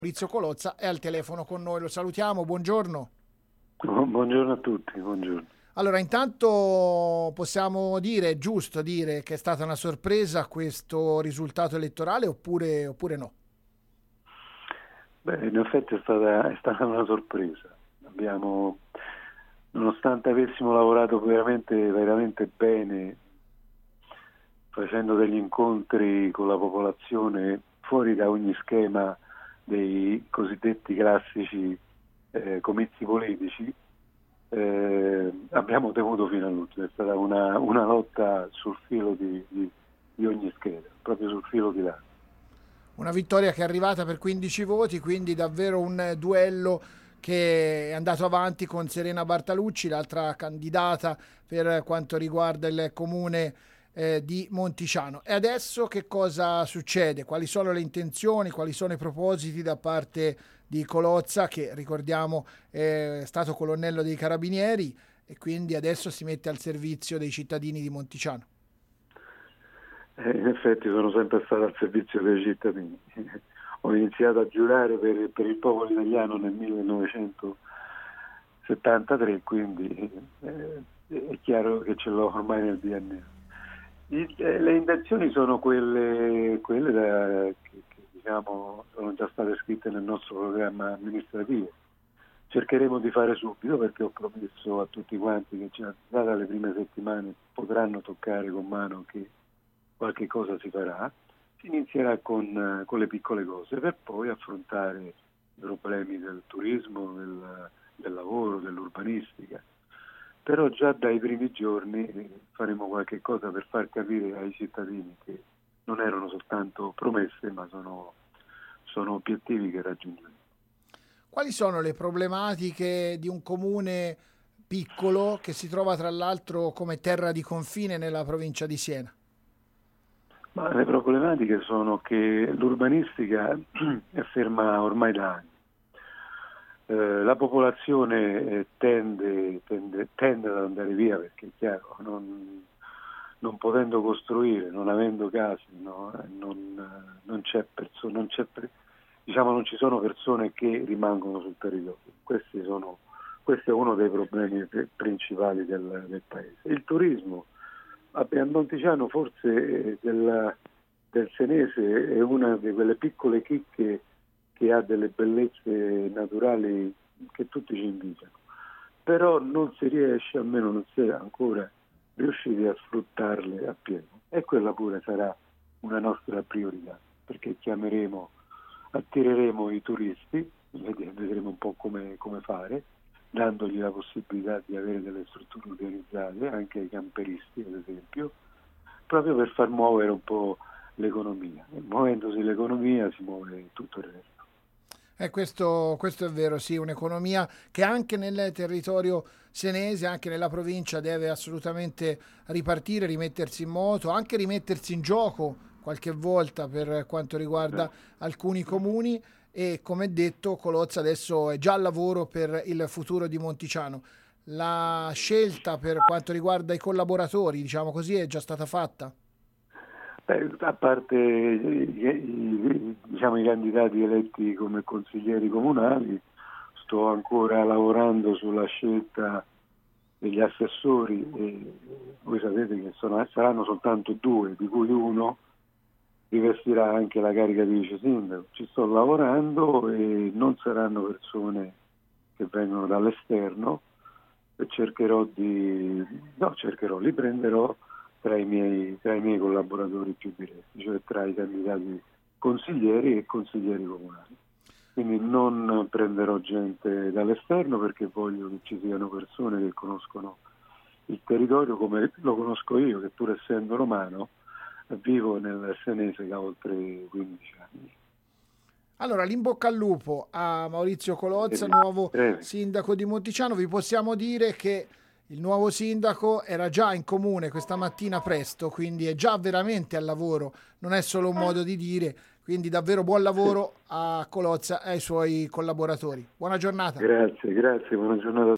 Maurizio Colozza è al telefono con noi, lo salutiamo, buongiorno. Buongiorno a tutti, buongiorno. Allora, intanto possiamo dire, è giusto dire che è stata una sorpresa questo risultato elettorale oppure no? Beh, in effetti è stata una sorpresa. Nonostante avessimo lavorato veramente bene, facendo degli incontri con la popolazione fuori da ogni schema dei cosiddetti classici comizi politici, abbiamo temuto fino all'ultimo. È stata una lotta sul filo di ogni scheda, proprio sul filo di là. Una vittoria che è arrivata per 15 voti, quindi davvero un duello che è andato avanti con Serena Bartalucci, l'altra candidata per quanto riguarda il comune di Monticiano. E adesso che cosa succede? Quali sono le intenzioni, quali sono i propositi da parte di Colozza, che ricordiamo è stato colonnello dei Carabinieri e quindi adesso si mette al servizio dei cittadini di Monticiano? In effetti sono sempre stato al servizio dei cittadini. Ho iniziato a giurare per il popolo italiano nel 1973, quindi è chiaro che ce l'ho ormai nel DNA. Le intenzioni sono quelle che diciamo sono già state scritte nel nostro programma amministrativo. Cercheremo di fare subito, perché ho promesso a tutti quanti che già dalle prime settimane potranno toccare con mano che qualche cosa si farà. Si inizierà con le piccole cose per poi affrontare i problemi del turismo, del lavoro, dell'urbanistica. Però già dai primi giorni faremo qualche cosa per far capire ai cittadini che non erano soltanto promesse, ma sono obiettivi che raggiungeremo. Quali sono le problematiche di un comune piccolo che si trova tra l'altro come terra di confine nella provincia di Siena? Ma le problematiche sono che l'urbanistica è ferma ormai da anni. La popolazione tende ad andare via, perché è chiaro, non potendo costruire, non avendo case, no, non ci sono persone che rimangono sul territorio. Questo è uno dei problemi principali del paese. Il turismo. A Monticiano forse del Senese è una di quelle piccole chicche che ha delle bellezze naturali che tutti ci invitano, però non si riesce, almeno non si è ancora riusciti a sfruttarle appieno, e quella pure sarà una nostra priorità, perché attireremo i turisti, vedremo un po' come fare, dandogli la possibilità di avere delle strutture organizzate, anche ai camperisti ad esempio, proprio per far muovere un po' l'economia. E muovendosi l'economia si muove tutto il resto. Questo è vero, sì, un'economia che anche nel territorio senese, anche nella provincia, deve assolutamente ripartire, rimettersi in moto, anche rimettersi in gioco qualche volta per quanto riguarda alcuni comuni. E come detto, Colozza adesso è già al lavoro per il futuro di Monticiano. La scelta per quanto riguarda i collaboratori, diciamo così, è già stata fatta? A parte diciamo, i candidati eletti come consiglieri comunali, sto ancora lavorando sulla scelta degli assessori, e voi sapete che saranno soltanto due, di cui uno rivestirà anche la carica di vice sindaco. Ci sto lavorando e non saranno persone che vengono dall'esterno, e li prenderò tra i miei collaboratori più diretti, cioè tra i candidati consiglieri e consiglieri comunali. Quindi non prenderò gente dall'esterno, perché voglio che ci siano persone che conoscono il territorio come lo conosco io, che pur essendo romano vivo nel Senese da oltre 15 anni. Allora, l'in bocca al lupo a Maurizio Colozza, nuovo Prego. sindaco di Monticiano. Vi possiamo dire che il nuovo sindaco era già in comune questa mattina presto, quindi è già veramente al lavoro, non è solo un modo di dire. Quindi davvero buon lavoro a Colozza e ai suoi collaboratori. Buona giornata. Grazie, buona giornata.